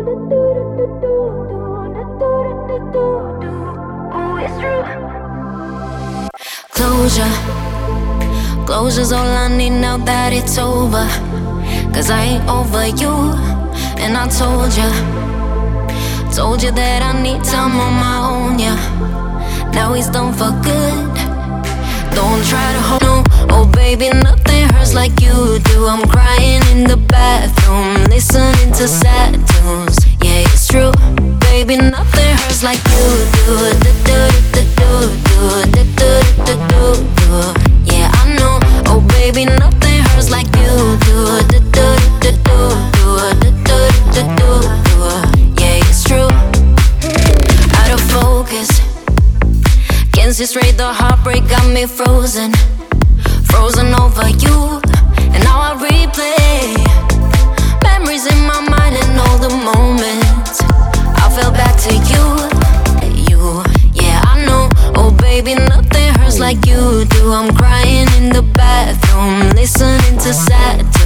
Oh, it's true. Closure, closure's all I need now that it's over. 'Cause I ain't over you, and I told you that I need time on my own, yeah. Now he's done for good. Don't try to hold no, oh baby, nothing hurts like you do. I'm crying in the bathroom, listening to sad tunes. Yeah, it's true, baby, nothing hurts like you do. Yeah, I know, oh baby, nothing hurts like you do. Yeah, it's true. Out of focus, can't see straight, the heartbreak got me frozen. Frozen over you, and now I replay memories in my mind and all the moments I fell back to you. Yeah, I know, oh baby, nothing hurts like you do. I'm crying in the bathroom, listening to sad